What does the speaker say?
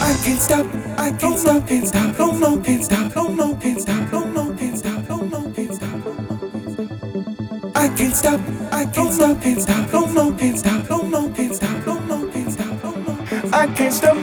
can't stop, I can't stop, can't stop, no, no, can't stop, no, no, can't stop, no, no, can't stop, no, no, can't stop. I can't stop, I can't stop, can't stop, no, no, can't stop, no, no, can't stop, no, no, can't stop, no, no. I can't stop.